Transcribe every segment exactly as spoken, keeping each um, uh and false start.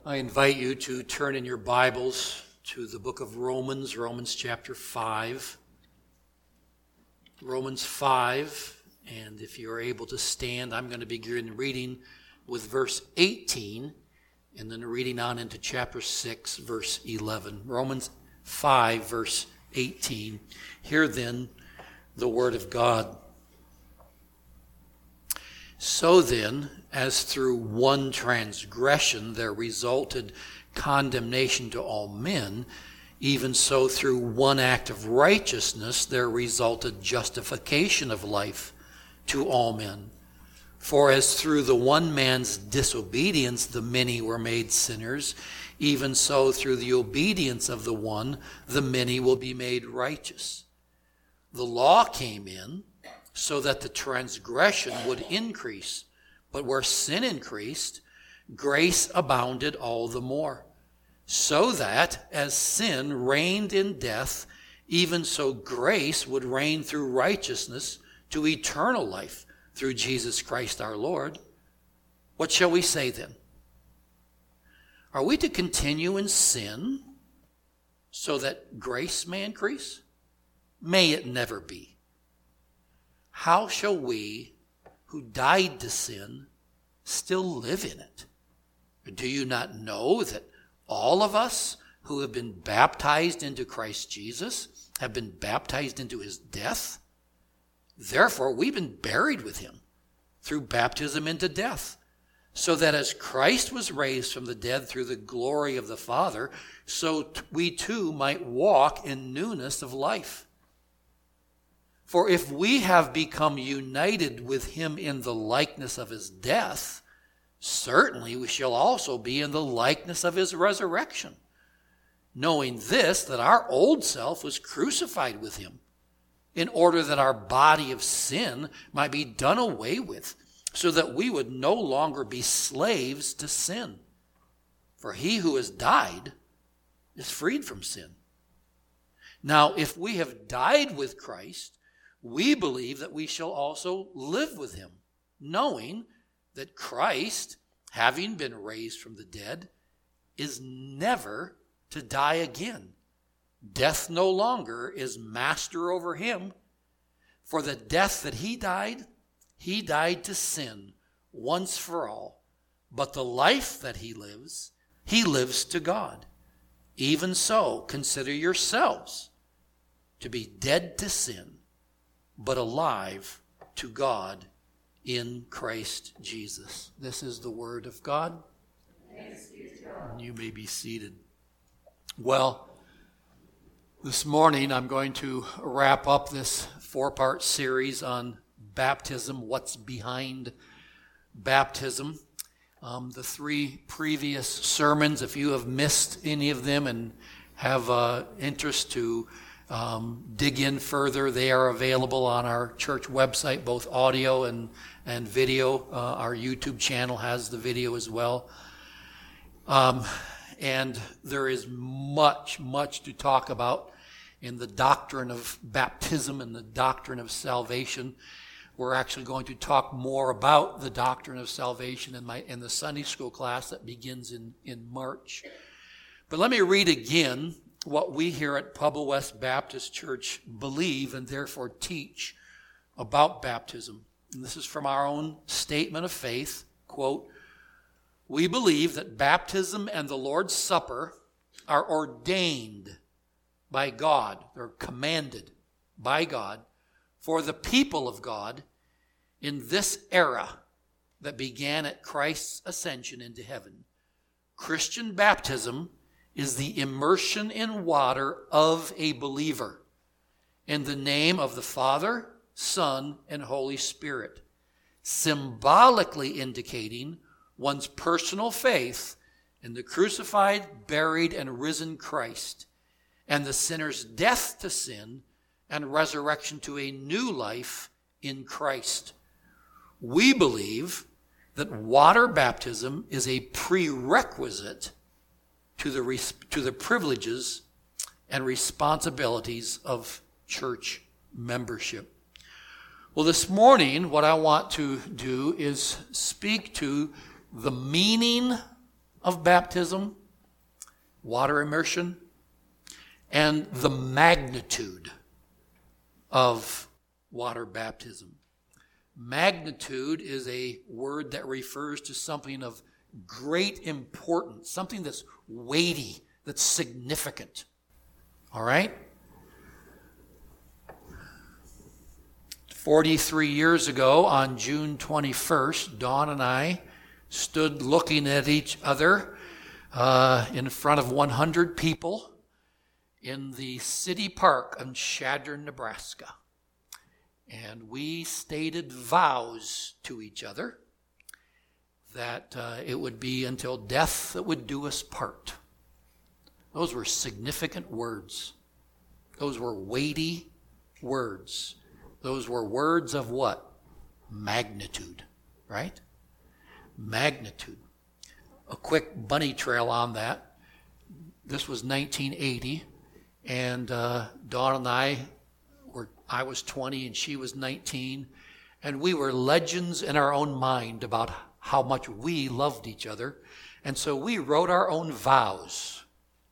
I invite you to turn in your Bibles to the book of Romans, Romans chapter five. Romans five, and if you're able to stand, I'm going to begin reading with verse eighteen, and then reading on into chapter six, verse eleven. Romans five, verse eighteen. Hear then the word of God. So then, as through one transgression there resulted condemnation to all men, even so through one act of righteousness there resulted justification of life to all men. For as through the one man's disobedience the many were made sinners, even so through the obedience of the one the many will be made righteous. The law came in so that the transgression would increase. But where sin increased, grace abounded all the more. So that, as sin reigned in death, even so grace would reign through righteousness to eternal life through Jesus Christ our Lord. What shall we say then? Are we to continue in sin so that grace may increase? May it never be. How shall we who died to sin still live in it? Do you not know that all of us who have been baptized into Christ Jesus have been baptized into his death? Therefore, we've been buried with him through baptism into death, so that as Christ was raised from the dead through the glory of the Father, so we too might walk in newness of life. For if we have become united with him in the likeness of his death, certainly we shall also be in the likeness of his resurrection, knowing this, that our old self was crucified with him, in order that our body of sin might be done away with, so that we would no longer be slaves to sin. For he who has died is freed from sin. Now, if we have died with Christ, we believe that we shall also live with him, knowing that Christ, having been raised from the dead, is never to die again. Death no longer is master over him. For the death that he died, he died to sin once for all. But the life that he lives, he lives to God. Even so, consider yourselves to be dead to sin, but alive to God in Christ Jesus. This is the word of God. Thanks be to God. You may be seated. Well, this morning I'm going to wrap up this four-part series on baptism, what's behind baptism. Um, the three previous sermons, if you have missed any of them and have uh, interest to Um, dig in further, they are available on our church website, both audio and, and video. Uh, our YouTube channel has the video as well. Um, and there is much, much to talk about in the doctrine of baptism and the doctrine of salvation. We're actually going to talk more about the doctrine of salvation in, my, in the Sunday school class that begins in, in March. But let me read again what we here at Pueblo West Baptist Church believe and therefore teach about baptism. And this is from our own statement of faith. Quote, "We believe that baptism and the Lord's Supper are ordained by God, or commanded by God, for the people of God in this era that began at Christ's ascension into heaven. Christian baptism is the immersion in water of a believer in the name of the Father, Son, and Holy Spirit, symbolically indicating one's personal faith in the crucified, buried, and risen Christ, and the sinner's death to sin and resurrection to a new life in Christ. We believe that water baptism is a prerequisite to the to the privileges and responsibilities of church membership. Well, this morning, what I want to do is speak to the meaning of baptism, water immersion, and the magnitude of water baptism. Magnitude is a word that refers to something of great importance, something that's weighty, that's significant. All right? forty-three years ago, on June twenty-first, Dawn and I stood looking at each other uh, in front of one hundred people in the city park in Chadron, Nebraska. And we stated vows to each other that uh, it would be until death that would do us part. Those were significant words. Those were weighty words. Those were words of what? Magnitude, right? Magnitude. A quick bunny trail on that. This was nineteen eighty, and uh, Dawn and I were, I was twenty and she was nineteen, and we were legends in our own mind about how much we loved each other, and so we wrote our own vows.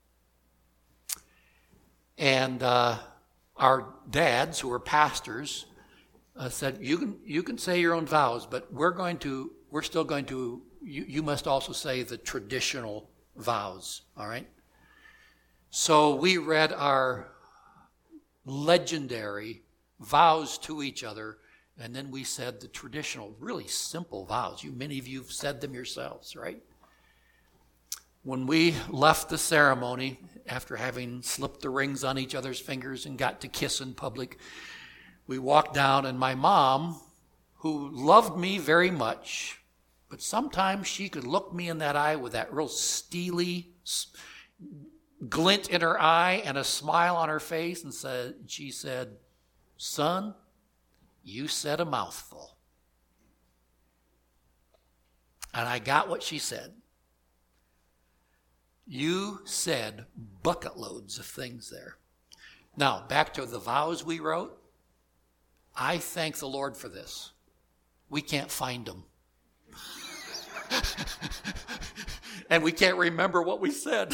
And uh, our dads, who were pastors, uh, said, "You can you can say your own vows, but we're going to we're still going to you, you must also say the traditional vows." All right. So we read our legendary vows to each other, and then we said the traditional, really simple vows. You many of you have said them yourselves, right? When we left the ceremony, after having slipped the rings on each other's fingers and got to kiss in public, we walked down, and my mom, who loved me very much, but sometimes she could look me in that eye with that real steely glint in her eye and a smile on her face, and said, she said, "Son, you said a mouthful." And I got what she said. You said bucket loads of things there. Now, back to the vows we wrote. I thank the Lord for this. We can't find them. And we can't remember what we said.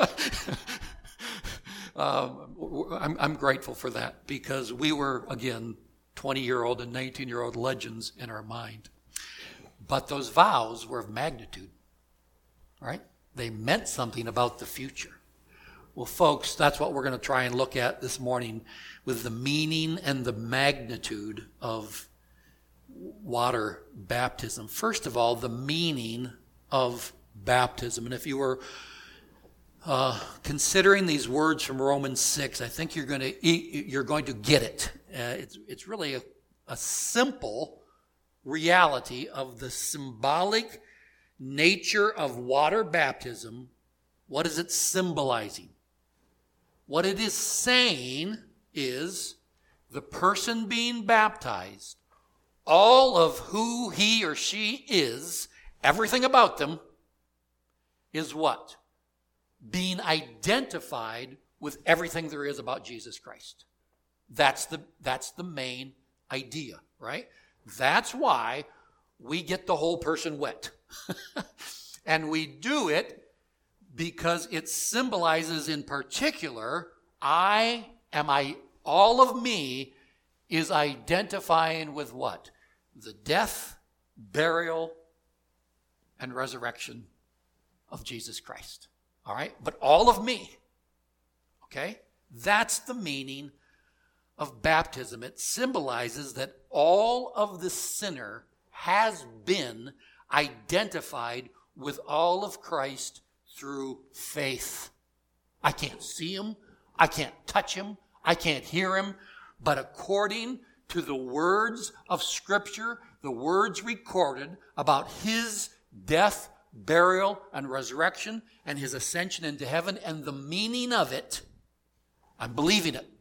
um, I'm, I'm grateful for that, because we were, again, twenty-year-old and nineteen-year-old legends in our mind. But those vows were of magnitude, right? They meant something about the future. Well, folks, that's what we're going to try and look at this morning, with the meaning and the magnitude of water baptism. First of all, the meaning of baptism. And if you were uh, considering these words from Romans six, I think you're going to you're going to get it. Uh, it's it's really a, a simple reality of the symbolic nature of water baptism. What is it symbolizing? What it is saying is the person being baptized, all of who he or she is, everything about them, is what? Being identified with everything there is about Jesus Christ. That's the, that's the main idea, right? That's why we get the whole person wet. And we do it because it symbolizes in particular, I am I, all of me is identifying with what? The death, burial, and resurrection of Jesus Christ. All right? But all of me. Okay? That's the meaning of baptism. It symbolizes that all of the sinner has been identified with all of Christ through faith. I can't see him. I can't touch him. I can't hear him. But according to the words of Scripture, the words recorded about his death, burial, and resurrection, and his ascension into heaven, and the meaning of it, I'm believing it.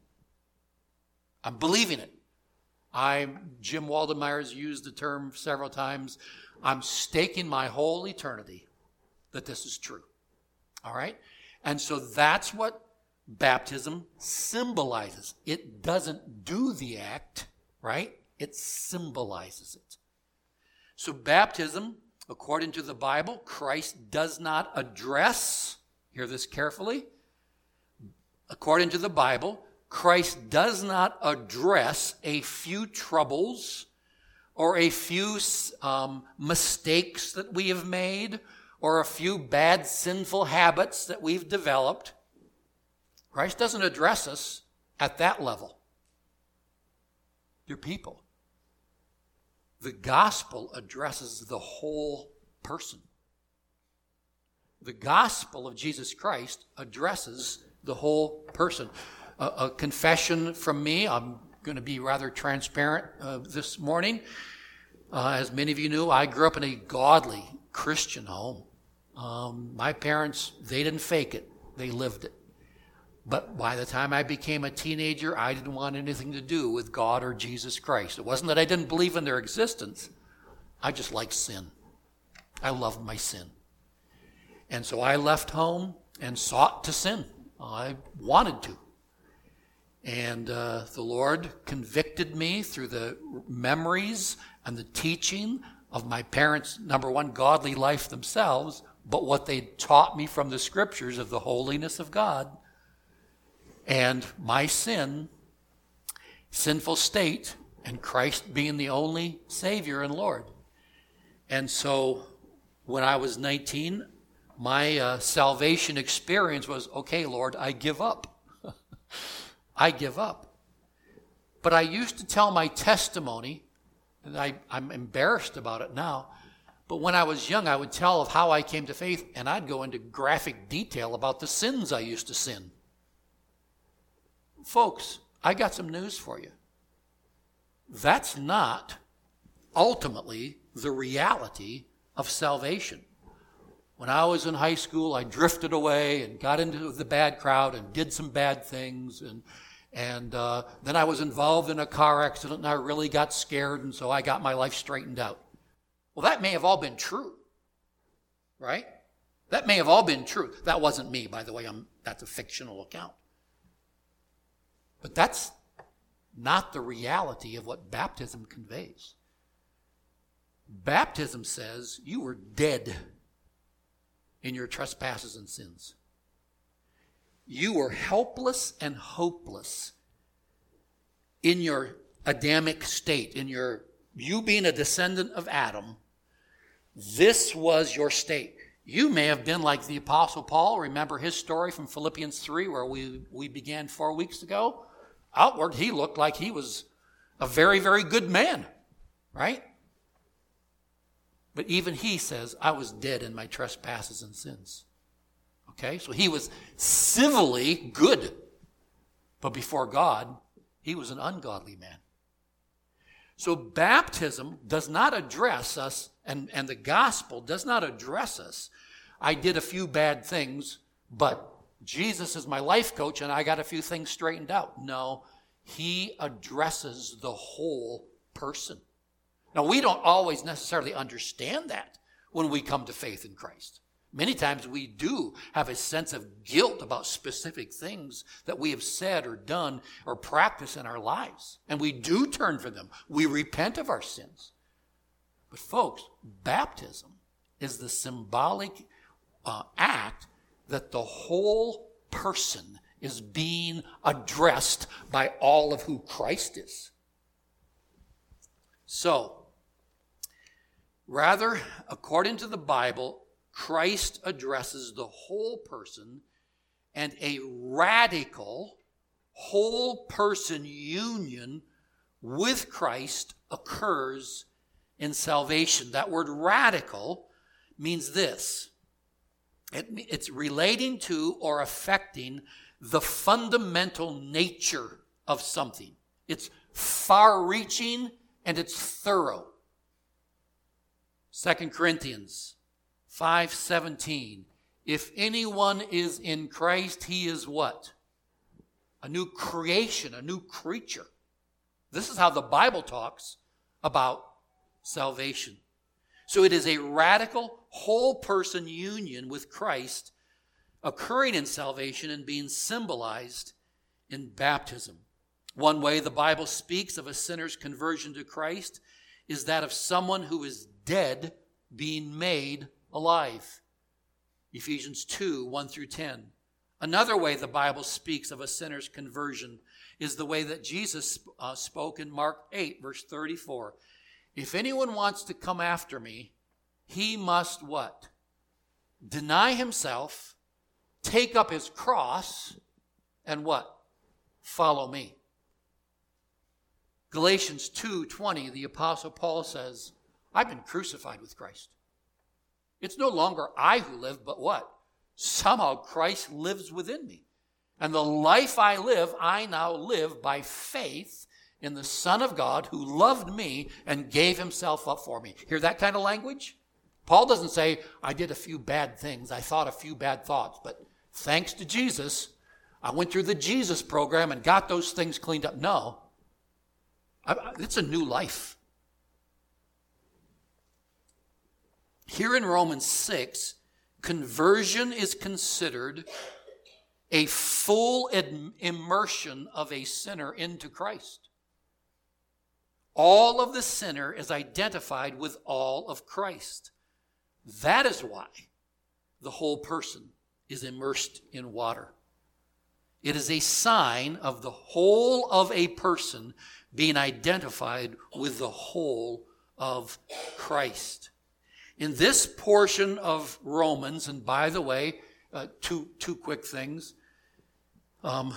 I'm believing it. I, Jim Waldemeyer's used the term several times. I'm staking my whole eternity that this is true. All right? And so that's what baptism symbolizes. It doesn't do the act, right? It symbolizes it. So baptism According to the Bible, Christ does not address, hear this carefully, according to the Bible, Christ does not address a few troubles or a few um, mistakes that we have made or a few bad sinful habits that we've developed. Christ doesn't address us at that level. Dear people, the gospel addresses the whole person. The gospel of Jesus Christ addresses the whole person. A, a confession from me, I'm going to be rather transparent uh, this morning. Uh, as many of you knew, I grew up in a godly Christian home. Um, my parents, they didn't fake it. They lived it. But by the time I became a teenager, I didn't want anything to do with God or Jesus Christ. It wasn't that I didn't believe in their existence. I just liked sin. I loved my sin. And so I left home and sought to sin. I wanted to. And uh, the Lord convicted me through the memories and the teaching of my parents' number one, godly life themselves, but what they taught me from the scriptures of the holiness of God. And my sin, sinful state, and Christ being the only Savior and Lord. And so when I was nineteen, my uh, salvation experience was, okay, Lord, I give up. I give up. But I used to tell my testimony, and I, I'm embarrassed about it now, but when I was young, I would tell of how I came to faith, and I'd go into graphic detail about the sins I used to sin. Folks, I got some news for you. That's not ultimately the reality of salvation. When I was in high school, I drifted away and got into the bad crowd and did some bad things. And, and uh, then I was involved in a car accident and I really got scared, and so I got my life straightened out. Well, that may have all been true, right? That may have all been true. That wasn't me, by the way. I'm, that's a fictional account. But that's not the reality of what baptism conveys. Baptism says you were dead in your trespasses and sins. You were helpless and hopeless in your Adamic state, in your you being a descendant of Adam. This was your state. You may have been like the Apostle Paul. Remember his story from Philippians three where we, we began four weeks ago? Outward, he looked like he was a very, very good man, right? But even he says, I was dead in my trespasses and sins. Okay, so he was civilly good. But before God, he was an ungodly man. So baptism does not address us, and, and the gospel does not address us. I did a few bad things, but Jesus is my life coach and I got a few things straightened out. No, he addresses the whole person. Now, we don't always necessarily understand that when we come to faith in Christ. Many times we do have a sense of guilt about specific things that we have said or done or practiced in our lives. And we do turn from them. We repent of our sins. But folks, baptism is the symbolic uh, act that the whole person is being addressed by all of who Christ is. So, rather, according to the Bible, Christ addresses the whole person, and a radical whole person union with Christ occurs in salvation. That word radical means this. It, it's relating to or affecting the fundamental nature of something. It's far-reaching and it's thorough. Second Corinthians five seventeen. If anyone is in Christ, he is what? A new creation, a new creature. This is how the Bible talks about salvation. So it is a radical, whole person union with Christ occurring in salvation and being symbolized in baptism. One way the Bible speaks of a sinner's conversion to Christ is that of someone who is dead being made alive. Ephesians two, one through ten. Another way the Bible speaks of a sinner's conversion is the way that Jesus uh, spoke in Mark eight, verse thirty-four. If anyone wants to come after me, he must what? Deny himself, take up his cross, and what? Follow me. Galatians two twenty, the Apostle Paul says, I've been crucified with Christ. It's no longer I who live, but what? Somehow Christ lives within me. And the life I live, I now live by faith in the Son of God who loved me and gave himself up for me. Hear that kind of language? Paul doesn't say, I did a few bad things. I thought a few bad thoughts. But thanks to Jesus, I went through the Jesus program and got those things cleaned up. No. It's a new life. Here in Romans six, conversion is considered a full immersion of a sinner into Christ. All of the sinner is identified with all of Christ. That is why the whole person is immersed in water. It is a sign of the whole of a person being identified with the whole of Christ. In this portion of Romans, and by the way, uh, two, two quick things. Um,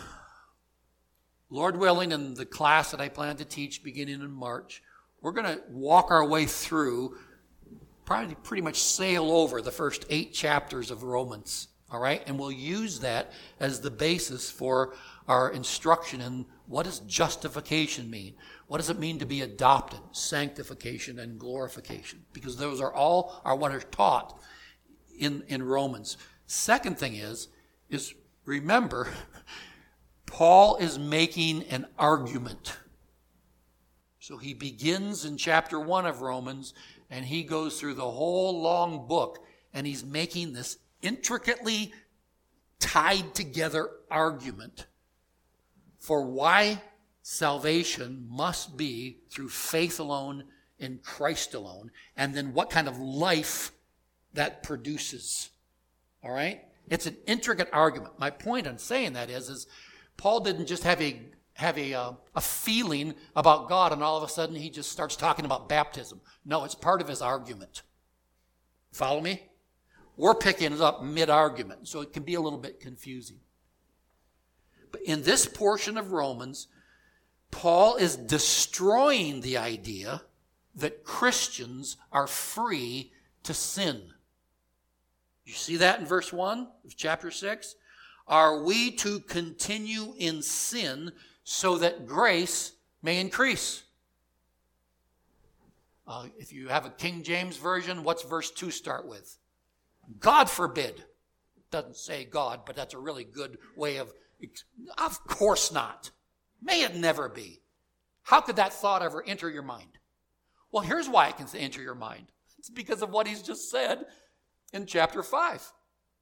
Lord willing, in the class that I plan to teach beginning in March, we're going to walk our way through, probably pretty much sail over the first eight chapters of Romans. All right? And we'll use that as the basis for our instruction in what does justification mean? What does it mean to be adopted? Sanctification and glorification. Because those are all are what are taught in, in Romans. Second thing is, is remember, Paul is making an argument. So he begins in chapter one of Romans, and he goes through the whole long book, and he's making this intricately tied together argument for why salvation must be through faith alone in Christ alone, and then what kind of life that produces. All right? It's an intricate argument. My point in saying that is, is Paul didn't just have a have a uh, a feeling about God and all of a sudden he just starts talking about baptism. No, it's part of his argument. Follow me? We're picking it up mid-argument, so it can be a little bit confusing. But in this portion of Romans, Paul is destroying the idea that Christians are free to sin. You see that in verse one of chapter six? Are we to continue in sin so that grace may increase? Uh, if you have a King James version, what's verse two start with? God forbid. Doesn't say God, but that's a really good way of, of course not. May it never be. How could that thought ever enter your mind? Well, here's why it can enter your mind. It's because of what he's just said in chapter five.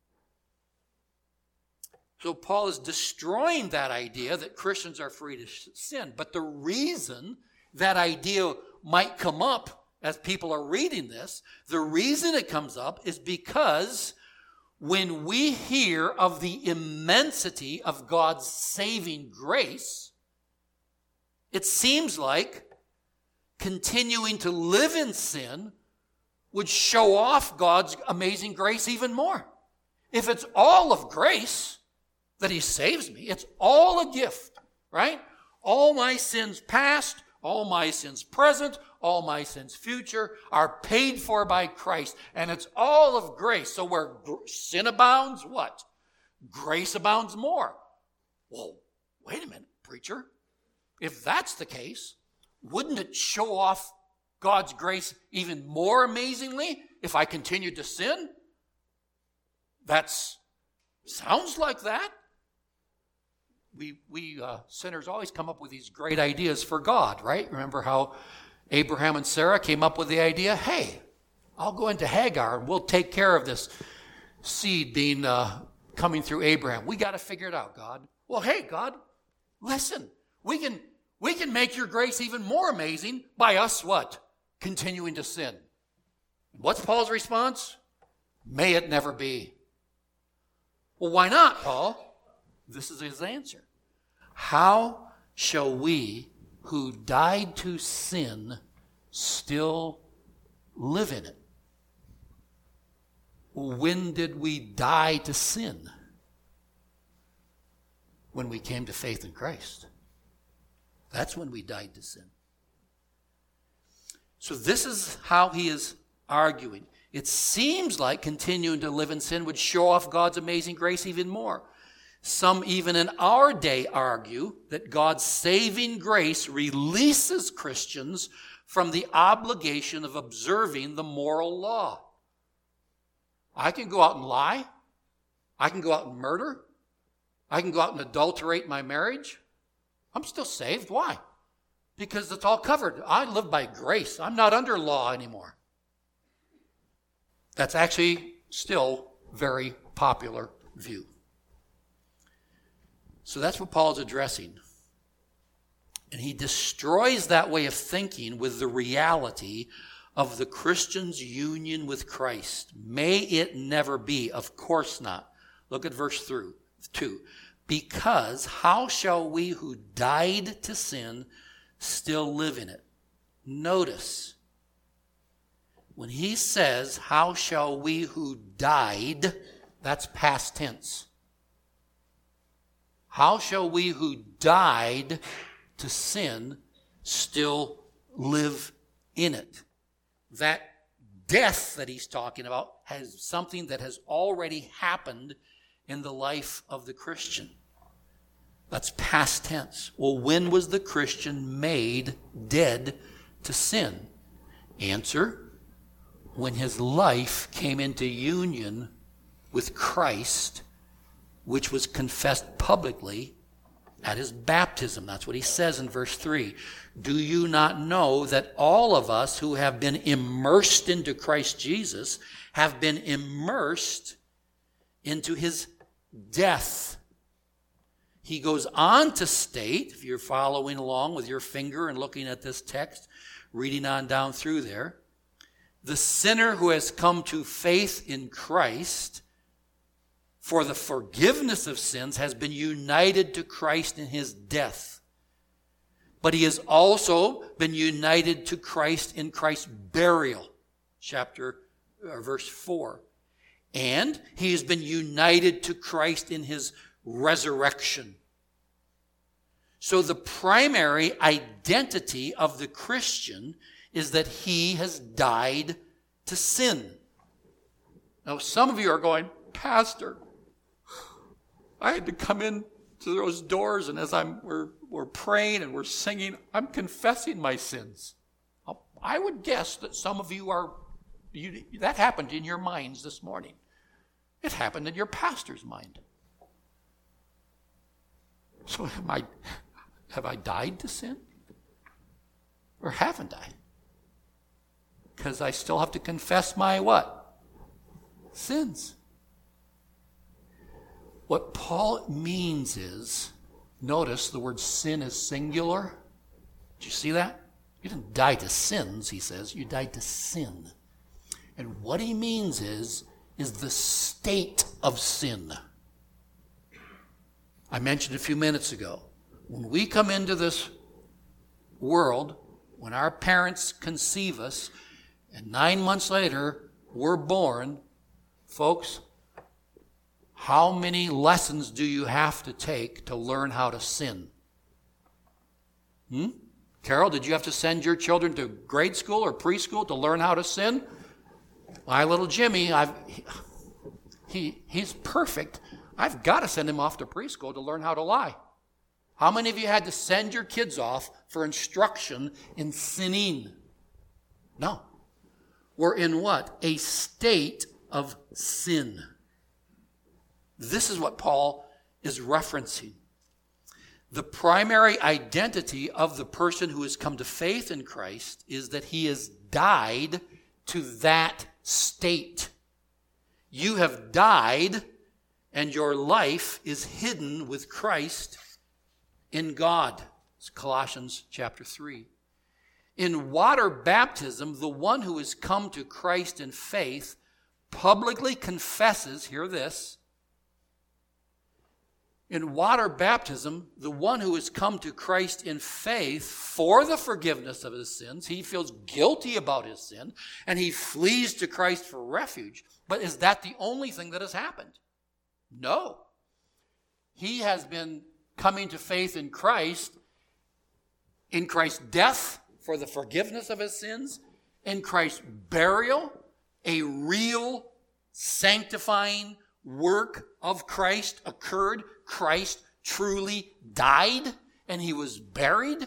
So Paul is destroying that idea that Christians are free to sin. But the reason that idea might come up as people are reading this, the reason it comes up is because when we hear of the immensity of God's saving grace, it seems like continuing to live in sin would show off God's amazing grace even more. If it's all of grace that he saves me, it's all a gift, right? All my sins past, all my sins present, all my sins future are paid for by Christ. And it's all of grace. So where sin abounds, what? Grace abounds more. Well, wait a minute, preacher. If that's the case, wouldn't it show off God's grace even more amazingly if I continued to sin? That's sounds like that. We we uh, sinners always come up with these great ideas for God, right? Remember how Abraham and Sarah came up with the idea, hey, I'll go into Hagar and we'll take care of this seed being uh, coming through Abraham. We got to figure it out, God. Well, hey, God, listen, we can we can make your grace even more amazing by us what? Continuing to sin. What's Paul's response? May it never be. Well, why not, Paul? This is his answer. How shall we who died to sin still live in it? When did we die to sin? When we came to faith in Christ. That's when we died to sin. So this is how he is arguing. It seems like continuing to live in sin would show off God's amazing grace even more. Some even in our day argue that God's saving grace releases Christians from the obligation of observing the moral law. I can go out and lie. I can go out and murder. I can go out and adulterate my marriage. I'm still saved. Why? Because it's all covered. I live by grace. I'm not under law anymore. That's actually still a very popular view. So that's what Paul's addressing. And he destroys that way of thinking with the reality of the Christian's union with Christ. May it never be. Of course not. Look at verse two. Because how shall we who died to sin still live in it? Notice, when he says, how shall we who died, that's past tense. How shall we who died to sin still live in it? That death that he's talking about has something that has already happened in the life of the Christian. That's past tense. Well, when was the Christian made dead to sin? Answer, when his life came into union with Christ, which was confessed publicly at his baptism. That's what he says in verse three. Do you not know that all of us who have been immersed into Christ Jesus have been immersed into his death? He goes on to state, if you're following along with your finger and looking at this text, reading on down through there, the sinner who has come to faith in Christ for the forgiveness of sins has been united to Christ in his death. But he has also been united to Christ in Christ's burial, chapter or verse four. And he has been united to Christ in his resurrection. So the primary identity of the Christian is that he has died to sin. Now, some of you are going, Pastor, I had to come in to those doors, and as I'm we're, we're praying and we're singing, I'm confessing my sins. I would guess that some of you are, you, that happened in your minds this morning. It happened in your pastor's mind. So am I, have I died to sin? Or haven't I? Because I still have to confess my what? Sins. What Paul means is, notice the word sin is singular. Did you see that? You didn't die to sins, he says. You died to sin. And what he means is, is the state of sin. I mentioned a few minutes ago, when we come into this world, when our parents conceive us, and nine months later we're born, folks, how many lessons do you have to take to learn how to sin? Hmm? Carol, did you have to send your children to grade school or preschool to learn how to sin? My little Jimmy, I've, he, he he's perfect. I've got to send him off to preschool to learn how to lie. How many of you had to send your kids off for instruction in sinning? No. We're in what? A state of sin. This is what Paul is referencing. The primary identity of the person who has come to faith in Christ is that he has died to that state. You have died, and your life is hidden with Christ in God. It's Colossians chapter three. In water baptism, the one who has come to Christ in faith publicly confesses, hear this, in water baptism, the one who has come to Christ in faith for the forgiveness of his sins, he feels guilty about his sin, and he flees to Christ for refuge. But is that the only thing that has happened? No. He has been coming to faith in Christ, in Christ's death for the forgiveness of his sins, in Christ's burial, a real sanctifying work of Christ occurred. Christ truly died and he was buried.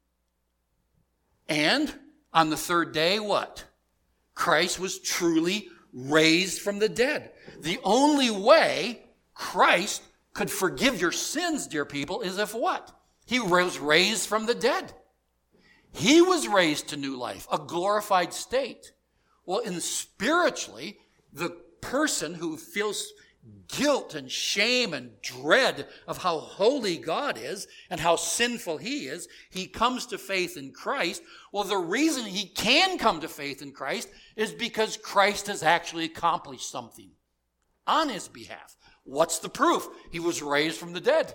And on the third day, what? Christ was truly raised from the dead. The only way Christ could forgive your sins, dear people, is if what? He was raised from the dead. He was raised to new life, a glorified state. Well, in spiritually, the person who feels guilt and shame and dread of how holy God is and how sinful he is, he comes to faith in Christ. Well, the reason he can come to faith in Christ is because Christ has actually accomplished something on his behalf. What's the proof? He was raised from the dead.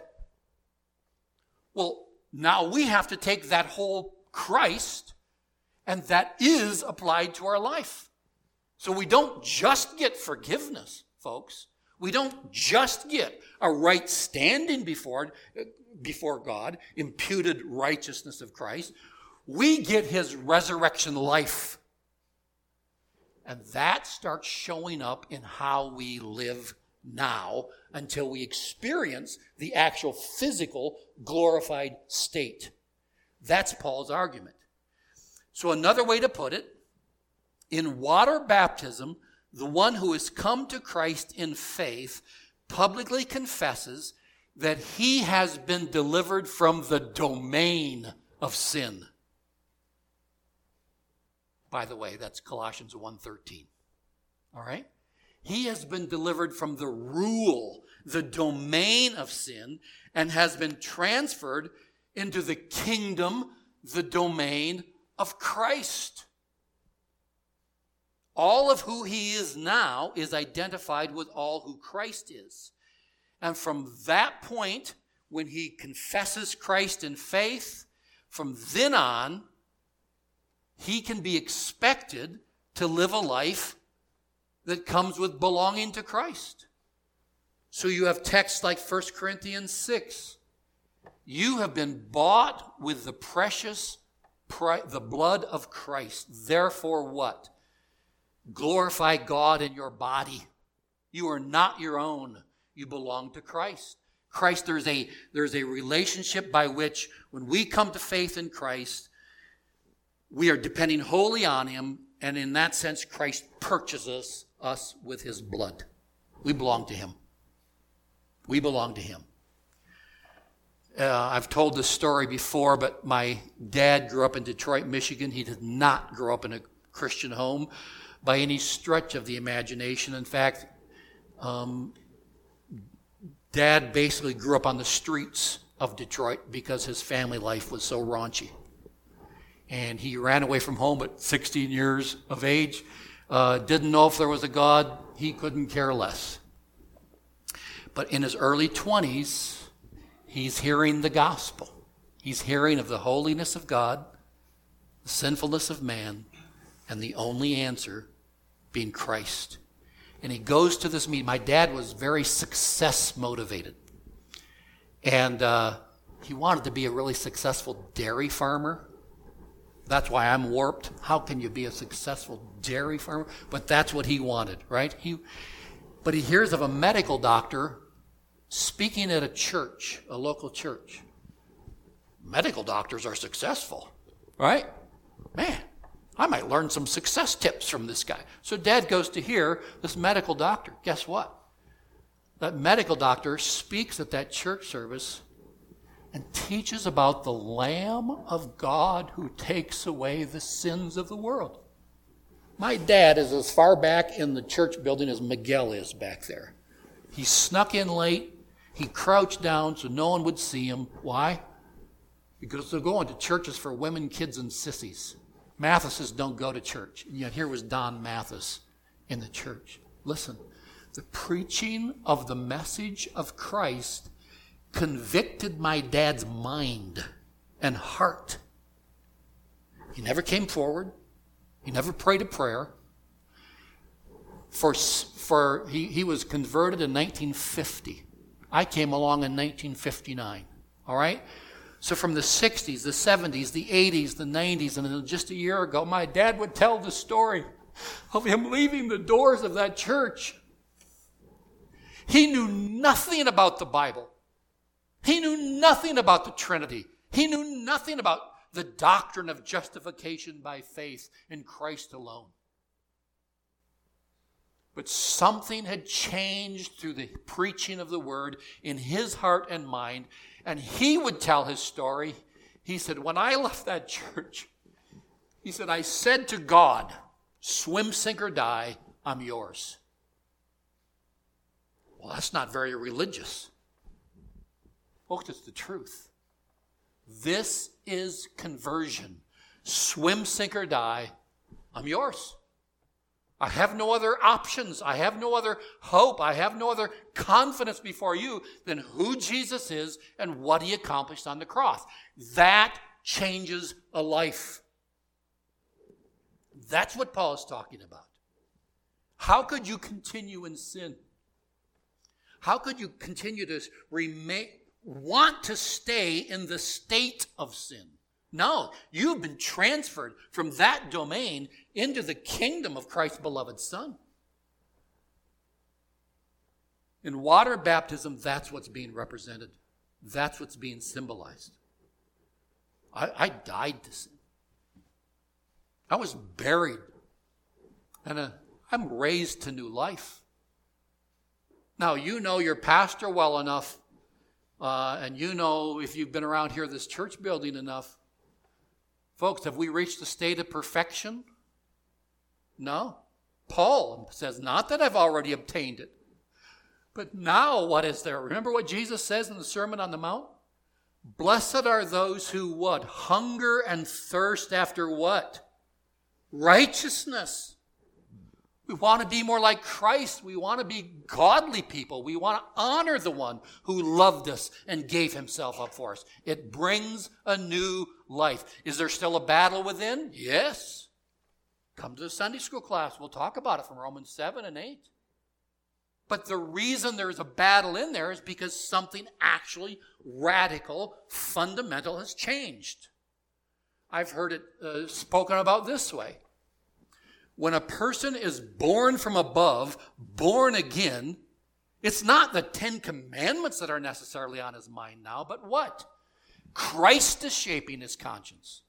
Well, now we have to take that whole Christ, and that is applied to our life. So we don't just get forgiveness, folks. We don't just get a right standing before, before God, imputed righteousness of Christ. We get his resurrection life. And that starts showing up in how we live now until we experience the actual physical glorified state. That's Paul's argument. So another way to put it, in water baptism, the one who has come to Christ in faith publicly confesses that he has been delivered from the domain of sin. By the way, that's Colossians one thirteen. All right? He has been delivered from the rule, the domain of sin, and has been transferred into the kingdom, the domain of Christ. All of who he is now is identified with all who Christ is. And from that point, when he confesses Christ in faith, from then on, he can be expected to live a life that comes with belonging to Christ. So you have texts like First Corinthians six. You have been bought with the precious, pri- the blood of Christ. Therefore what? Glorify God in your body. You are not your own. You belong to Christ. Christ, there's a, there's a relationship by which when we come to faith in Christ, we are depending wholly on him, and in that sense, Christ purchases us with his blood. We belong to him. We belong to him. Uh, I've told this story before, but my dad grew up in Detroit, Michigan. He did not grow up in a Christian home by any stretch of the imagination. In fact, um, Dad basically grew up on the streets of Detroit because his family life was so raunchy. And he ran away from home at sixteen years of age, uh, didn't know if there was a God, he couldn't care less. But in his early twenties, he's hearing the gospel. He's hearing of the holiness of God, the sinfulness of man, and the only answer being Christ. And he goes to this meeting. My dad was very success motivated. And uh, he wanted to be a really successful dairy farmer. That's why I'm warped. How can you be a successful dairy farmer? But that's what he wanted, right? He, but he hears of a medical doctor speaking at a church, a local church. Medical doctors are successful, right? Man, I might learn some success tips from this guy. So Dad goes to hear this medical doctor. Guess what? That medical doctor speaks at that church service and teaches about the Lamb of God who takes away the sins of the world. My dad is as far back in the church building as Miguel is back there. He snuck in late. He crouched down so no one would see him. Why? Because they're going to churches for women, kids, and sissies. Mathises don't go to church. And yet here was Don Mathis in the church. Listen, the preaching of the message of Christ convicted my dad's mind and heart. He never came forward. He never prayed a prayer. For, for he, he was converted in nineteen fifty. I came along in nineteen fifty-nine. All right? So from the sixties, the seventies, the eighties, the nineties, and then just a year ago, my dad would tell the story of him leaving the doors of that church. He knew nothing about the Bible. He knew nothing about the Trinity. He knew nothing about the doctrine of justification by faith in Christ alone. But something had changed through the preaching of the word in his heart and mind, and he would tell his story. He said, when I left that church, he said, I said to God, swim, sink, or die, I'm yours. Well, that's not very religious. Folks, it's the truth. This is conversion. Swim, sink, or die, I'm yours. I have no other options. I have no other hope. I have no other confidence before you than who Jesus is and what he accomplished on the cross. That changes a life. That's what Paul is talking about. How could you continue in sin? How could you continue to remain, want to stay in the state of sin? No, you've been transferred from that domain into the kingdom of Christ's beloved Son. In water baptism, that's what's being represented. That's what's being symbolized. I, I died to sin. I was buried. And uh, I'm raised to new life. Now, you know your pastor well enough, uh, and you know if you've been around here, this church building enough. Folks, have we reached the state of perfection? No. Paul says, not that I've already obtained it. But now what is there? Remember what Jesus says in the Sermon on the Mount? Blessed are those who what? Hunger and thirst after what? Righteousness. We want to be more like Christ. We want to be godly people. We want to honor the one who loved us and gave himself up for us. It brings a new life. Is there still a battle within? Yes. Come to the Sunday school class. We'll talk about it from Romans seven and eight. But the reason there's a battle in there is because something actually radical, fundamental has changed. I've heard it uh, spoken about this way. When a person is born from above, born again, it's not the Ten Commandments that are necessarily on his mind now, but what? Christ is shaping his conscience.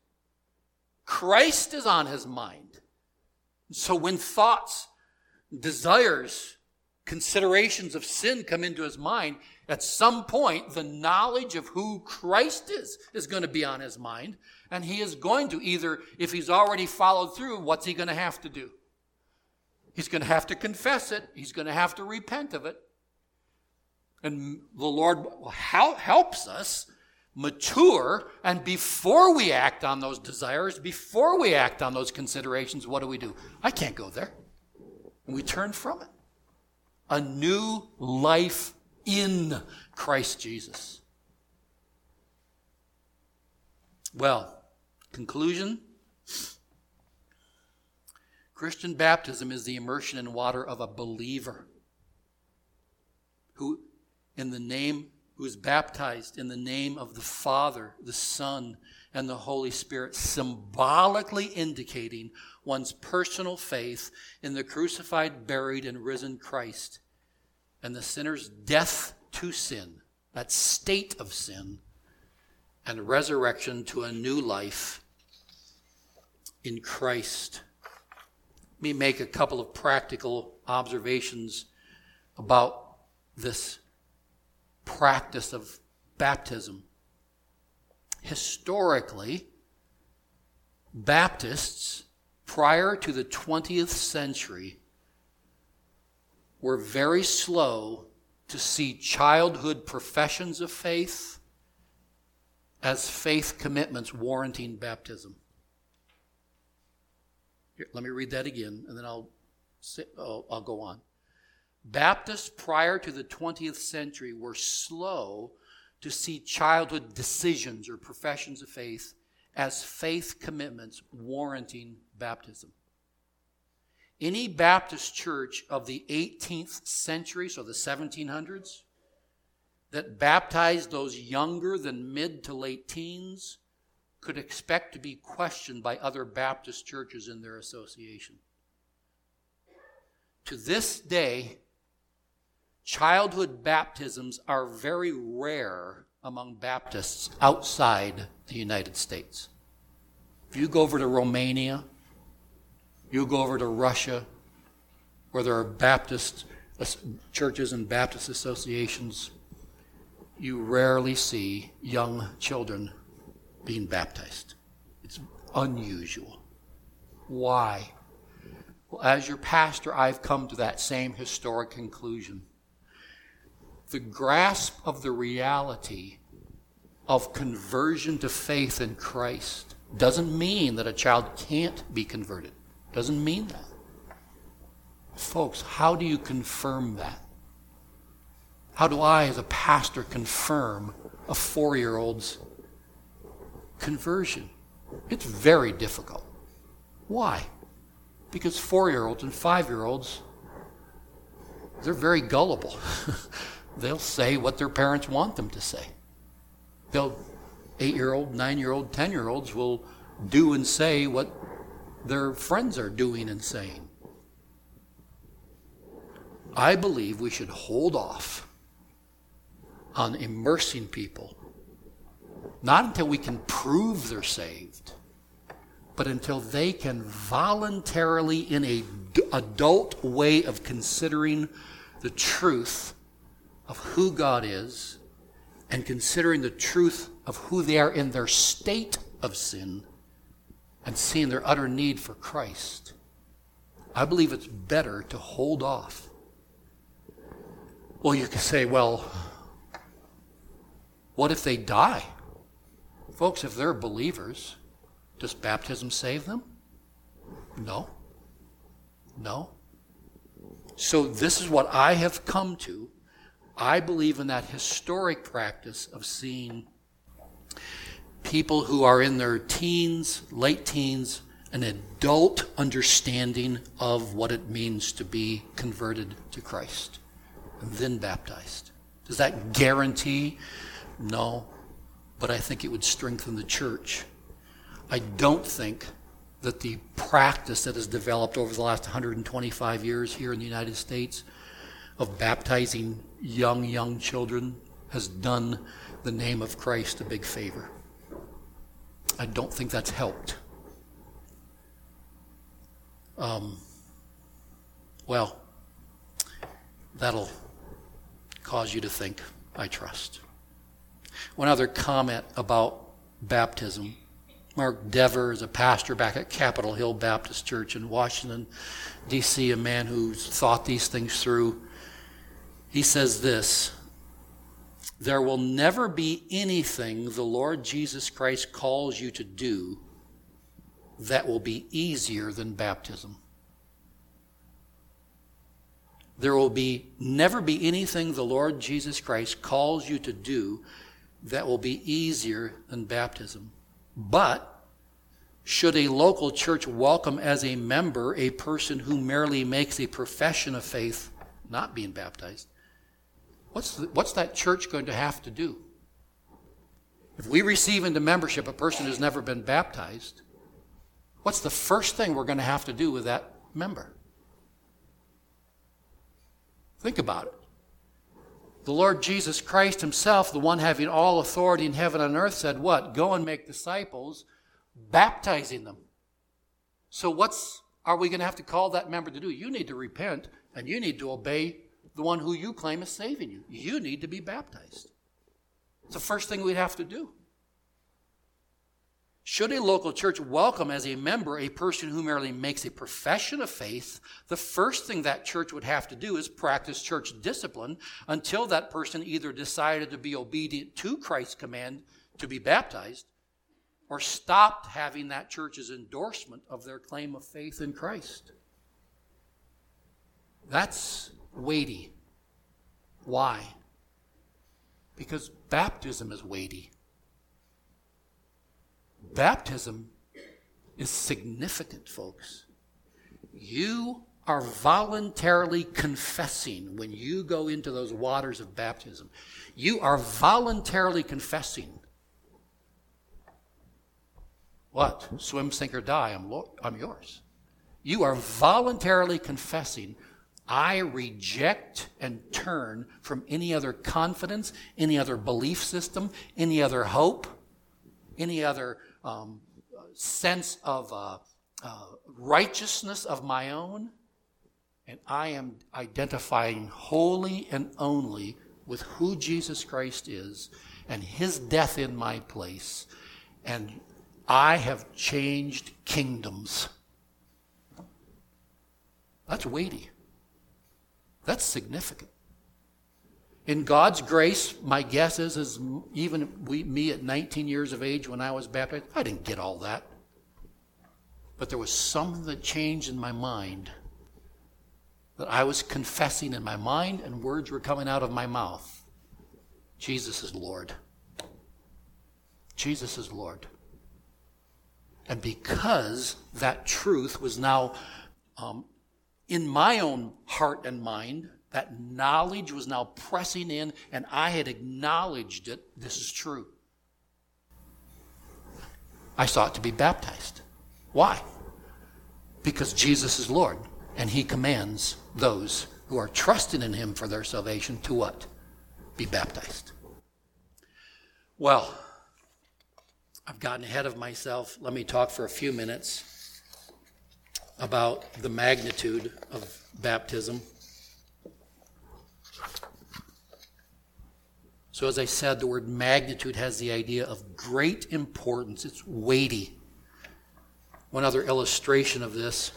Christ is on his mind. So when thoughts, desires, considerations of sin come into his mind, at some point, the knowledge of who Christ is is going to be on his mind. And he is going to either, if he's already followed through, what's he going to have to do? He's going to have to confess it. He's going to have to repent of it. And the Lord helps us mature, and before we act on those desires, before we act on those considerations, what do we do? I can't go there. And we turn from it. A new life in Christ Jesus. Well, conclusion. Christian baptism is the immersion in water of a believer who in the name who is baptized in the name of the Father, the Son, and the Holy Spirit, symbolically indicating one's personal faith in the crucified, buried, and risen Christ and the sinner's death to sin, that state of sin, and resurrection to a new life in Christ. Let me make a couple of practical observations about this practice of baptism. Historically, Baptists prior to the twentieth century were very slow to see childhood professions of faith as faith commitments warranting baptism. Here, let me read that again, and then I'll, sit, oh, I'll go on. Baptists prior to the twentieth century were slow to see childhood decisions or professions of faith as faith commitments warranting baptism. Any Baptist church of the eighteenth century, so the seventeen hundreds, that baptized those younger than mid to late teens could expect to be questioned by other Baptist churches in their association. To this day, childhood baptisms are very rare among Baptists outside the United States. If you go over to Romania, you go over to Russia, where there are Baptist churches and Baptist associations, you rarely see young children being baptized. It's unusual. Why? Well, as your pastor, I've come to that same historic conclusion. The grasp of the reality of conversion to faith in Christ doesn't mean that a child can't be converted. Doesn't mean that. Folks, how do you confirm that? How do I, as a pastor, confirm a four-year-old's conversion? It's very difficult. Why? Because four-year-olds and five-year-olds, they're very gullible. They'll say what their parents want them to say. They'll, eight-year-old, nine-year-old, ten-year-olds will do and say what their friends are doing and saying. I believe we should hold off on immersing people, not until we can prove they're saved, but until they can voluntarily, in a d- adult way of considering the truth of who God is and considering the truth of who they are in their state of sin and seeing their utter need for Christ. I believe it's better to hold off. Well, you can say, well, what if they die? Folks, if they're believers, does baptism save them? No. No. So this is what I have come to. I believe in that historic practice of seeing people who are in their teens, late teens, an adult understanding of what it means to be converted to Christ, and then baptized. Does that guarantee? No, but I think it would strengthen the church. I don't think that the practice that has developed over the last one hundred twenty-five years here in the United States of baptizing young, young children has done the name of Christ a big favor. I don't think that's helped. Um, well, that'll cause you to think, I trust. One other comment about baptism. Mark Dever is a pastor back at Capitol Hill Baptist Church in Washington, D C, a man who's thought these things through. He says this: there will never be anything the Lord Jesus Christ calls you to do that will be easier than baptism. There will be never be anything the Lord Jesus Christ calls you to do that will be easier than baptism. But should a local church welcome as a member a person who merely makes a profession of faith, not being baptized, what's the, what's that church going to have to do? If we receive into membership a person who's never been baptized, what's the first thing we're going to have to do with that member? Think about it. The Lord Jesus Christ himself, the one having all authority in heaven and earth, said what? Go and make disciples, baptizing them. So what's are we going to have to call that member to do? You need to repent, and you need to obey the one who you claim is saving you. You need to be baptized. It's the first thing we'd have to do. Should a local church welcome as a member a person who merely makes a profession of faith, the first thing that church would have to do is practice church discipline until that person either decided to be obedient to Christ's command to be baptized, or stopped having that church's endorsement of their claim of faith in Christ. That's weighty. Why? Because baptism is weighty. Baptism is significant, folks. You are voluntarily confessing when you go into those waters of baptism. You are voluntarily confessing. What? Swim, sink, or die, I'm, lo- I'm yours. You are voluntarily confessing, I reject and turn from any other confidence, any other belief system, any other hope, any other um, sense of uh, uh, righteousness of my own. And I am identifying wholly and only with who Jesus Christ is and his death in my place. And I have changed kingdoms. That's weighty. That's significant. In God's grace, my guess is, is even we, me at nineteen years of age when I was baptized, I didn't get all that. But there was something that changed in my mind, that I was confessing in my mind and words were coming out of my mouth. Jesus is Lord. Jesus is Lord. And because that truth was now um, in my own heart and mind, that knowledge was now pressing in, and I had acknowledged it, this is true. I sought to be baptized. Why? Because Jesus is Lord, and he commands those who are trusting in him for their salvation to what? Be baptized. Well, I've gotten ahead of myself. Let me talk for a few minutes about the magnitude of baptism. So as I said, the word magnitude has the idea of great importance. It's weighty. One other illustration of this.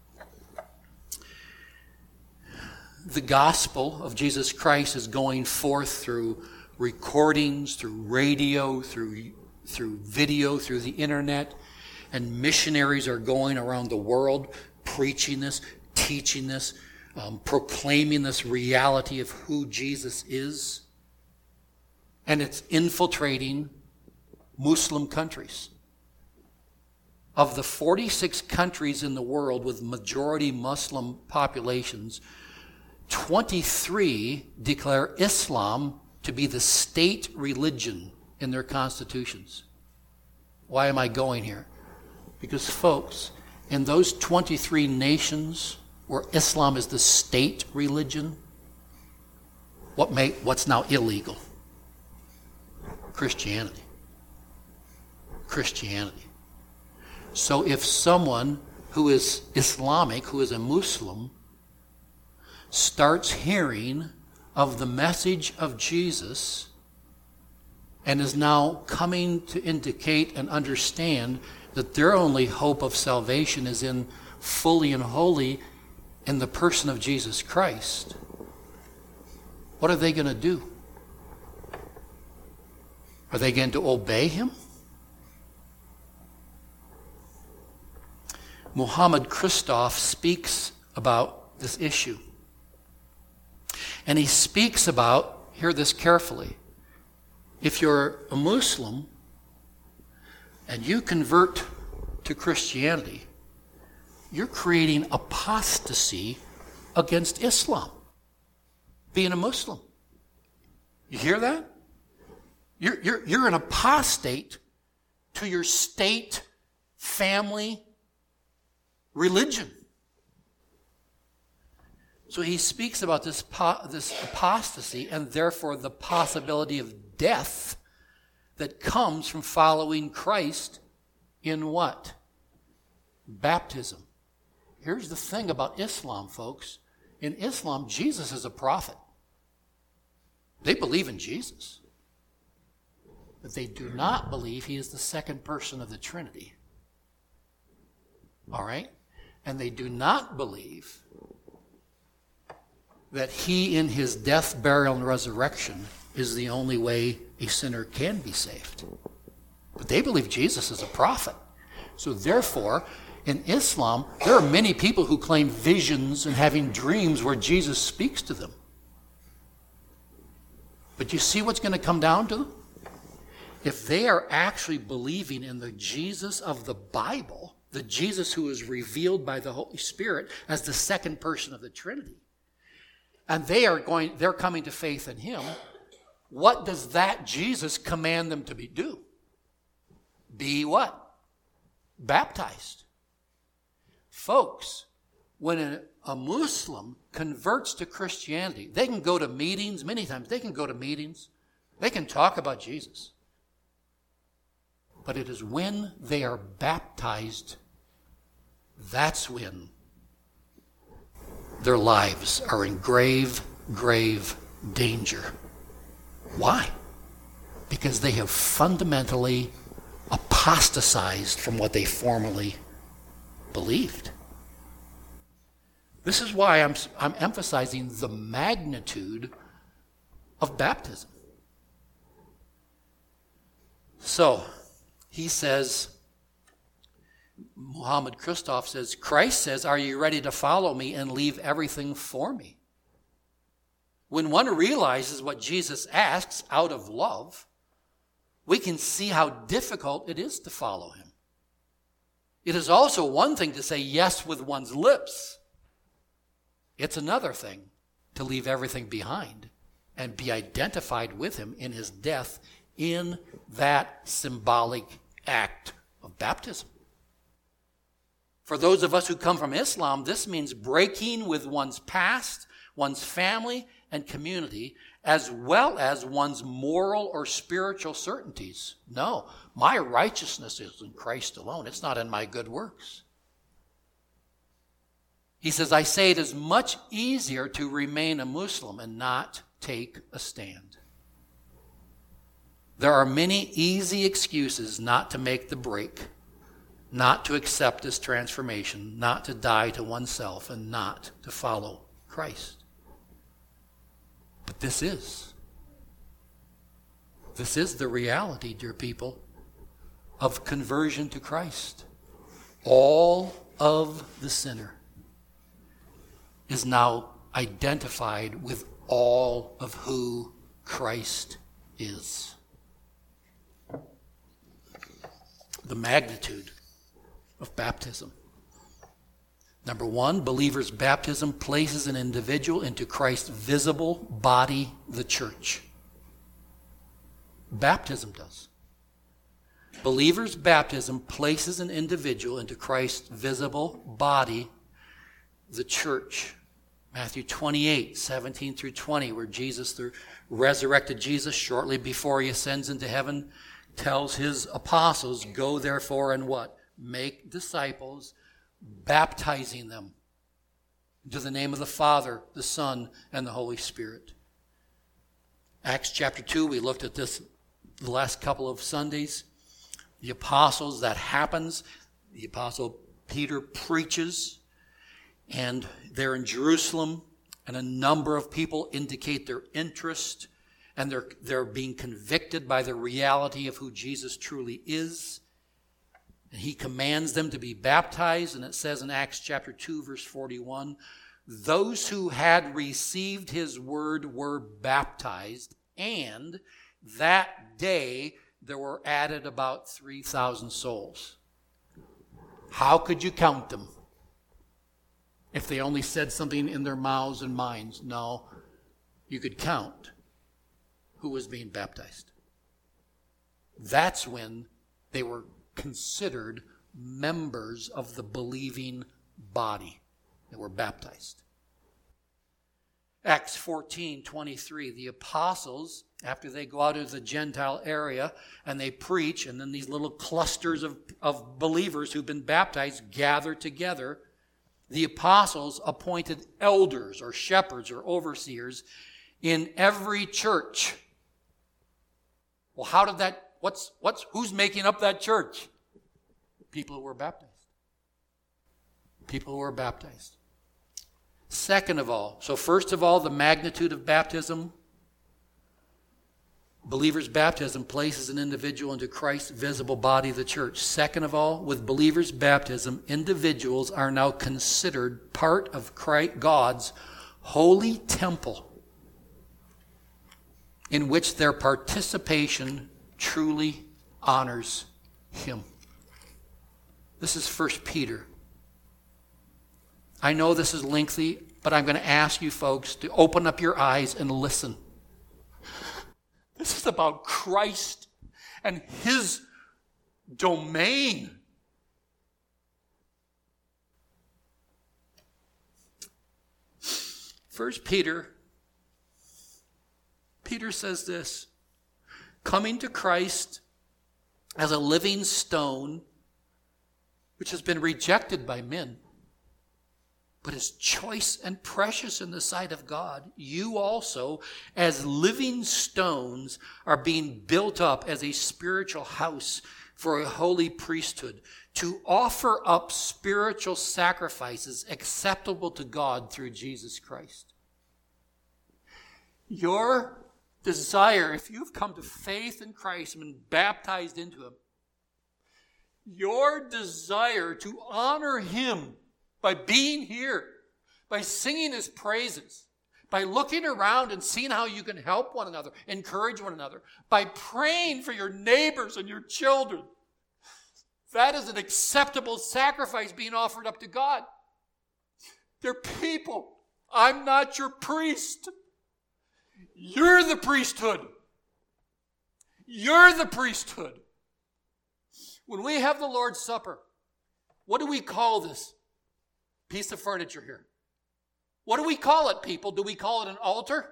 The gospel of Jesus Christ is going forth through recordings, through radio, through, through video, through the internet, and missionaries are going around the world preaching this, teaching this, um, proclaiming this reality of who Jesus is. And it's infiltrating Muslim countries. Of the forty-six countries in the world with majority Muslim populations, twenty-three declare Islam to be the state religion in their constitutions. Why am I going here? Because, folks, in those twenty-three nations where Islam is the state religion, what may, what's now illegal? Christianity. Christianity. So if someone who is Islamic, who is a Muslim, starts hearing of the message of Jesus and is now coming to indicate and understand that their only hope of salvation is in fully and wholly in the person of Jesus Christ, what are they going to do? Are they going to obey him? Mohammed Christoph speaks about this issue. And he speaks about, hear this carefully, if you're a Muslim and you convert to Christianity, you're creating apostasy against Islam, being a Muslim. You hear that? You're, you're, you're an apostate to your state, family, religion. So he speaks about this, this apostasy and therefore the possibility of death that comes from following Christ in what? Baptism. Here's the thing about Islam, folks. In Islam, Jesus is a prophet. They believe in Jesus. But they do not believe he is the second person of the Trinity. All right? And they do not believe that he in his death, burial, and resurrection is the only way a sinner can be saved. But they believe Jesus is a prophet. So therefore, in Islam, there are many people who claim visions and having dreams where Jesus speaks to them. But you see what's going to come down to them? If they are actually believing in the Jesus of the Bible, the Jesus who is revealed by the Holy Spirit as the second person of the Trinity, and they are going, they're coming to faith in him, what does that Jesus command them to be do? Be what? Baptized. Folks, when a, a Muslim converts to Christianity, they can go to meetings, many times they can go to meetings, they can talk about Jesus. But it is when they are baptized, that's when their lives are in grave, grave danger. Why? Because they have fundamentally apostatized from what they formerly believed. This is why I'm, I'm emphasizing the magnitude of baptism. So, he says, Muhammad Christoph says, Christ says, are you ready to follow me and leave everything for me? When one realizes what Jesus asks out of love, we can see how difficult it is to follow him. It is also one thing to say yes with one's lips. It's another thing to leave everything behind and be identified with him in his death in that symbolic act of baptism. For those of us who come from Islam, this means breaking with one's past, one's family, and community, as well as one's moral or spiritual certainties. No, my righteousness is in Christ alone. It's not in my good works. He says, I say it is much easier to remain a Muslim and not take a stand. There are many easy excuses not to make the break, not to accept this transformation, not to die to oneself, and not to follow Christ. But this is, this is the reality, dear people, of conversion to Christ. All of the sinner is now identified with all of who Christ is. The magnitude of baptism. Number one, believers' baptism places an individual into Christ's visible body, the church. Baptism does. Believers' baptism places an individual into Christ's visible body, the church. Matthew twenty-eight, seventeen through twenty, where Jesus, the resurrected Jesus, shortly before he ascends into heaven, tells his apostles, go therefore and what? Make disciples, baptizing them into the name of the Father, the Son, and the Holy Spirit. Acts chapter two, we looked at this the last couple of Sundays. The apostles, that happens. The apostle Peter preaches, and they're in Jerusalem, and a number of people indicate their interest, and they're, they're being convicted by the reality of who Jesus truly is. And he commands them to be baptized, and it says in Acts chapter two, verse forty-one, those who had received his word were baptized, and that day there were added about three thousand souls. How could you count them if they only said something in their mouths and minds? No, you could count who was being baptized. That's when they were considered members of the believing body. They were baptized. Acts fourteen twenty-three, the apostles, after they go out of the Gentile area and they preach, and then these little clusters of, of believers who've been baptized gather together, the apostles appointed elders or shepherds or overseers in every church. Well, how did that, what's, what's, who's making up that church? People who were baptized. People who were baptized. Second of all, so first of all, the magnitude of baptism. Believer's baptism places an individual into Christ's visible body, the church. Second of all, with believer's baptism, individuals are now considered part of Christ, God's holy temple, in which their participation truly honors Him. This is First Peter. I know this is lengthy, but I'm going to ask you folks to open up your eyes and listen. This is about Christ and His domain. First Peter, Peter says this, coming to Christ as a living stone, which has been rejected by men, but is choice and precious in the sight of God, you also, as living stones, are being built up as a spiritual house for a holy priesthood, to offer up spiritual sacrifices acceptable to God through Jesus Christ. Your desire, if you've come to faith in Christ and been baptized into Him, your desire to honor Him by being here, by singing His praises, by looking around and seeing how you can help one another, encourage one another, by praying for your neighbors and your children. That is an acceptable sacrifice being offered up to God. They're people. I'm not your priest. You're the priesthood. You're the priesthood. When we have the Lord's Supper, what do we call this piece of furniture here? What do we call it, people? Do we call it an altar?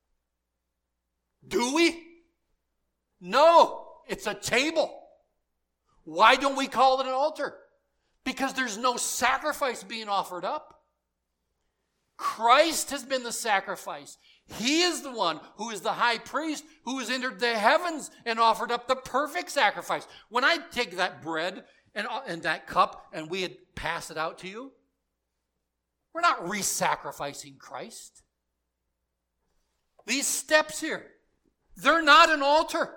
Do we? No, it's a table. Why don't we call it an altar? Because there's no sacrifice being offered up. Christ has been the sacrifice. He is the one who is the high priest who has entered the heavens and offered up the perfect sacrifice. When I take that bread and, and that cup and we had passed it out to you, we're not re-sacrificing Christ. These steps here, they're not an altar.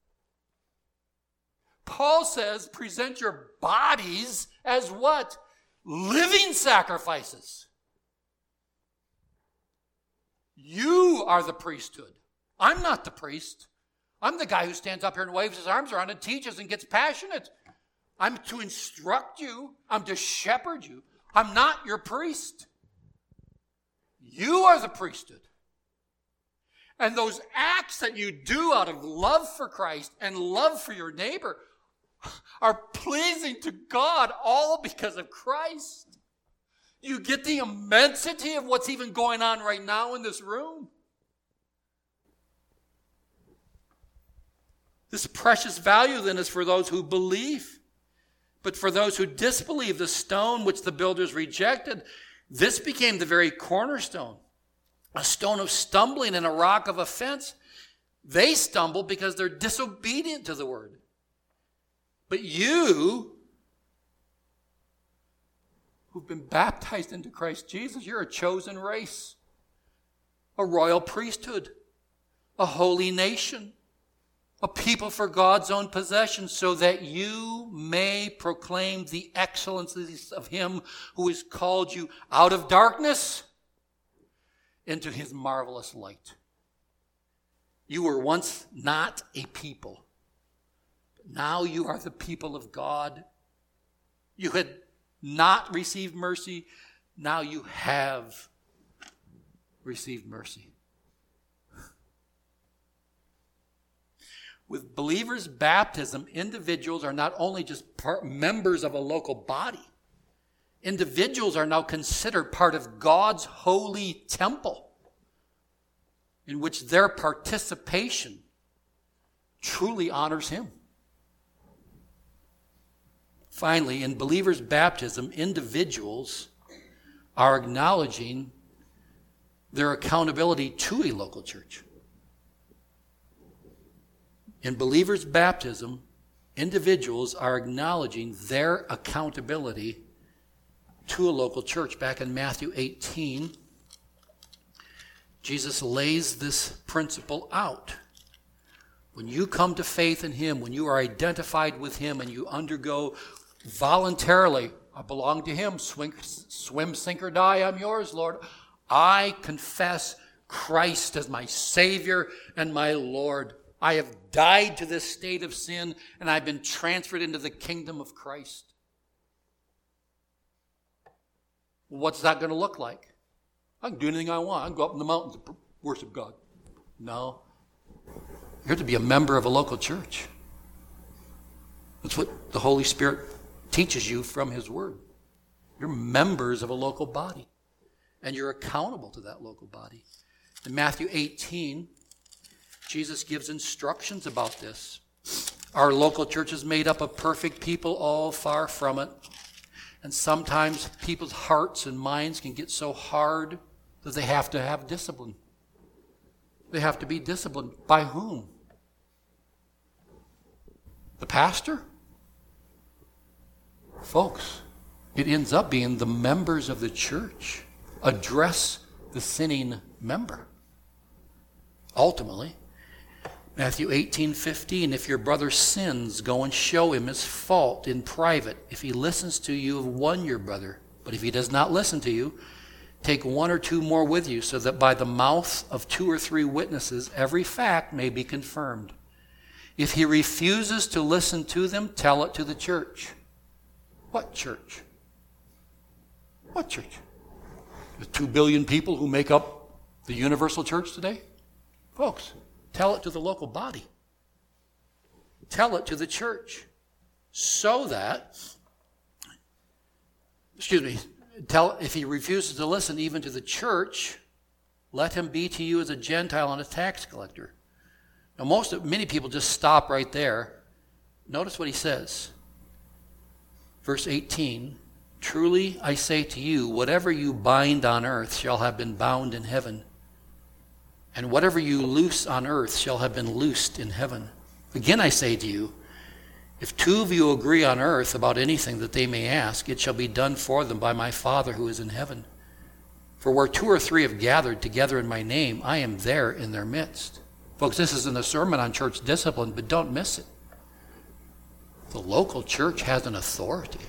Paul says, present your bodies as what? Living sacrifices. You are the priesthood. I'm not the priest. I'm the guy who stands up here and waves his arms around and teaches and gets passionate. I'm to instruct you. I'm to shepherd you. I'm not your priest. You are the priesthood. And those acts that you do out of love for Christ and love for your neighbor are pleasing to God, all because of Christ. You get the immensity of what's even going on right now in this room. This precious value then is for those who believe. But for those who disbelieve, the stone which the builders rejected, this became the very cornerstone, a stone of stumbling and a rock of offense. They stumble because they're disobedient to the word. But you, who've been baptized into Christ Jesus, you're a chosen race, a royal priesthood, a holy nation, a people for God's own possession, so that you may proclaim the excellencies of Him who has called you out of darkness into His marvelous light. You were once not a people. Now you are the people of God. You had not received mercy. Now you have received mercy. With believers' baptism, individuals are not only just part, members of a local body. Individuals are now considered part of God's holy temple, in which their participation truly honors Him. Finally, in believers' baptism, individuals are acknowledging their accountability to a local church. In believers' baptism, individuals are acknowledging their accountability to a local church. Back in Matthew eighteen, Jesus lays this principle out. When you come to faith in him, when you are identified with him and you undergo voluntarily, I belong to him, swim, swim, sink or die, I'm yours, Lord. I confess Christ as my Savior and my Lord. I have died to this state of sin and I've been transferred into the kingdom of Christ. What's that going to look like? I can do anything I want. I can go up in the mountains and worship God. No. You're to be a member of a local church. That's what the Holy Spirit teaches you from his word. You're members of a local body. And you're accountable to that local body. In Matthew eighteen, Jesus gives instructions about this. Our local church is made up of perfect people, all far from it. And sometimes people's hearts and minds can get so hard that they have to have discipline. They have to be disciplined. By whom? The pastor? Folks, it ends up being the members of the church address the sinning member. Ultimately, Matthew eighteen fifteen, if your brother sins, go and show him his fault in private. If he listens to you, you have won your brother. But if he does not listen to you, take one or two more with you, so that by the mouth of two or three witnesses every fact may be confirmed. If he refuses to listen to them, tell it to the church. What church? What church? The two billion people who make up the universal church today? Folks, tell it to the local body. Tell it to the church. So that, excuse me, tell if he refuses to listen even to the church, let him be to you as a Gentile and a tax collector. Now, most of, many people just stop right there. Notice what he says. Verse eighteen, truly I say to you, whatever you bind on earth shall have been bound in heaven, and whatever you loose on earth shall have been loosed in heaven. Again I say to you, if two of you agree on earth about anything that they may ask, it shall be done for them by my Father who is in heaven. For where two or three have gathered together in my name, I am there in their midst. Folks, this isn't a sermon on church discipline, but don't miss it. The local church has an authority.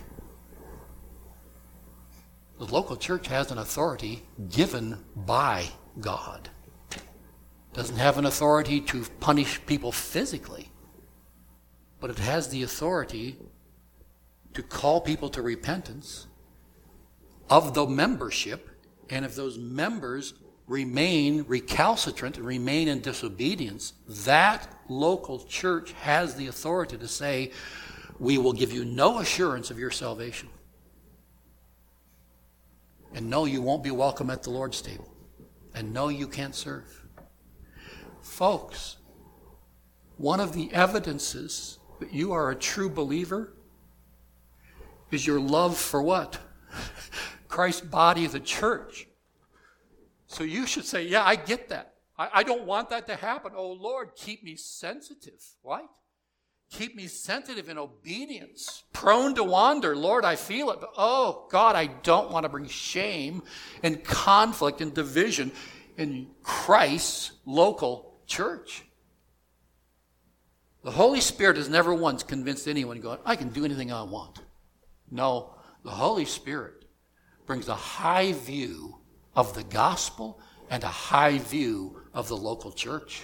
The local church has an authority given by God. Doesn't have an authority to punish people physically, but it has the authority to call people to repentance of the membership, and if those members remain recalcitrant and remain in disobedience, that local church has the authority to say, we will give you no assurance of your salvation. And no, you won't be welcome at the Lord's table. And no, you can't serve. Folks, one of the evidences that you are a true believer is your love for what? Christ's body, the church. So you should say, yeah, I get that. I, I don't want that to happen. Oh, Lord, keep me sensitive. What? Keep me sensitive in obedience, prone to wander. Lord, I feel it. But, oh, God, I don't want to bring shame and conflict and division in Christ's local church. The Holy Spirit has never once convinced anyone going, I can do anything I want. No, the Holy Spirit brings a high view of the gospel and a high view of the local church.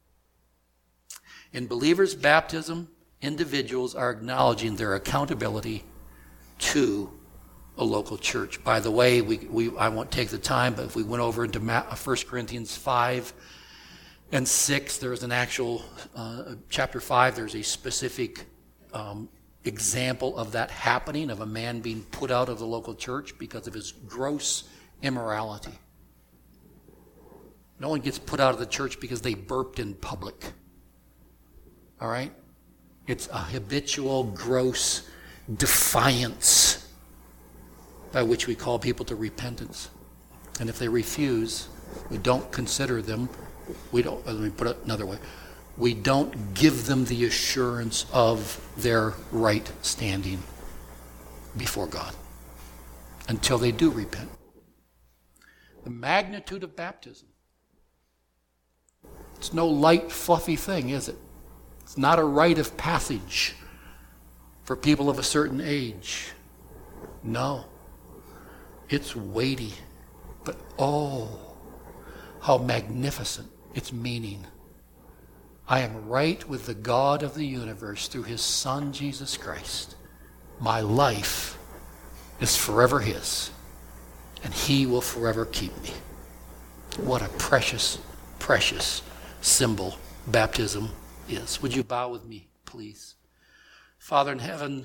In believers' baptism, individuals are acknowledging their accountability to a local church. By the way, we, we I won't take the time, but if we went over into First Corinthians five and six, there's an actual, uh, chapter five, there's a specific um, example of that happening, of a man being put out of the local church because of his gross immorality. No one gets put out of the church because they burped in public. All right? It's a habitual, gross defiance by which we call people to repentance. And if they refuse, we don't consider them, we don't, let me put it another way, we don't give them the assurance of their right standing before God until they do repent. The magnitude of baptism. It's no light, fluffy thing, is it? It's not a rite of passage for people of a certain age. No. It's weighty, but oh, how magnificent its meaning. I am right with the God of the universe through his Son, Jesus Christ. My life is forever his, and he will forever keep me. What a precious, precious symbol baptism is. Would you bow with me, please? Father in heaven,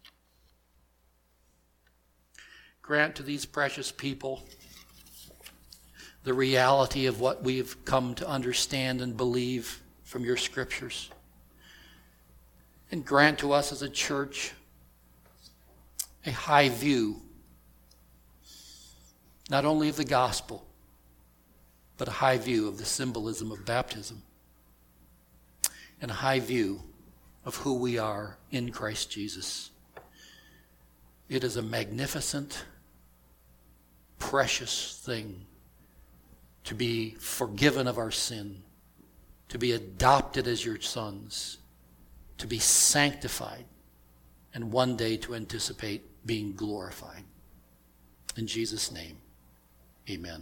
grant to these precious people the reality of what we've come to understand and believe from your scriptures. And grant to us as a church a high view, not only of the gospel, but a high view of the symbolism of baptism, and a high view of who we are in Christ Jesus. It is a magnificent, precious thing to be forgiven of our sin, to be adopted as your sons, to be sanctified, and one day to anticipate being glorified. In Jesus' name, amen.